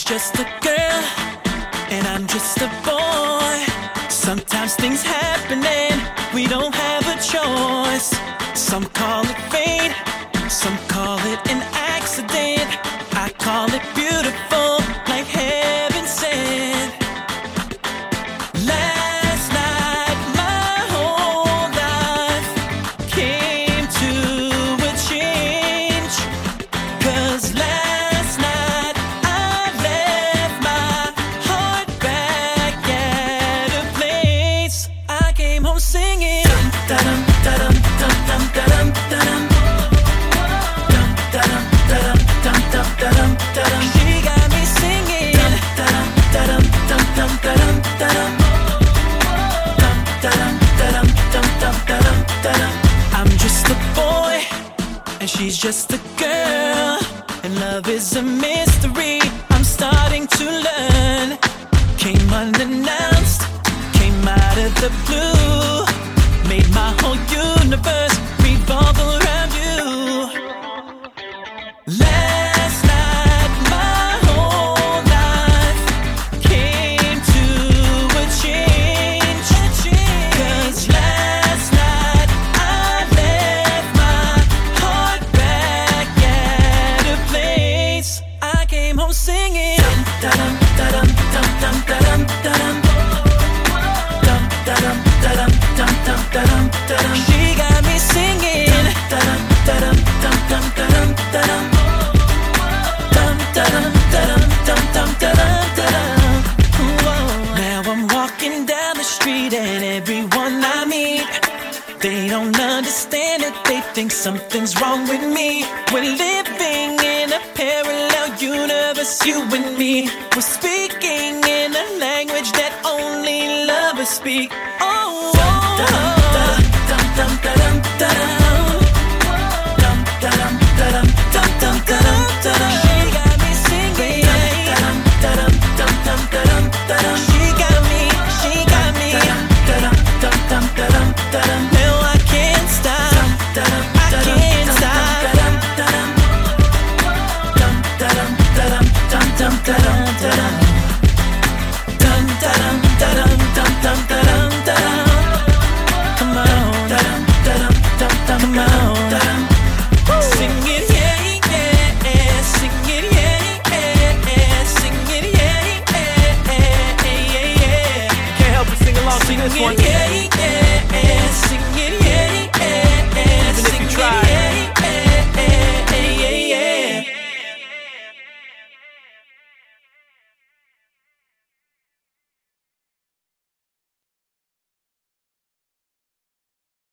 just a girl, and I'm just a boy. Sometimes things happen and we don't have a choice. Some call it fate, some call it an accident. I call it beautiful, like heaven sent. Last night, my whole life came to a change. 'Cause last night I left my heart back at a place. I came home singing. Dum dum dum dum dum dum dum dum dum dum dum dum dum. She got me singing. Dum dum dum dum dum dum dum dum dum dum dum. I'm just a boy and she's just a girl, and love is a mystery I'm starting to learn. Came unannounced, came out of the blue, made my whole universe revolve around you. Last night, my whole life came to a change. 'Cause last night I left my heart back at a place. I came home singing. Dum dum dum dum dum dum dum dum dum dum dum dum dum. She got me singing. Dum dum dum dum dum dum dum dum dum dum dum dum. Now I'm walking down the street and everyone I meet, they don't understand it. They think something's wrong with me. We're living in a parallel universe. You and me, we're speaking in a language that only lovers speak.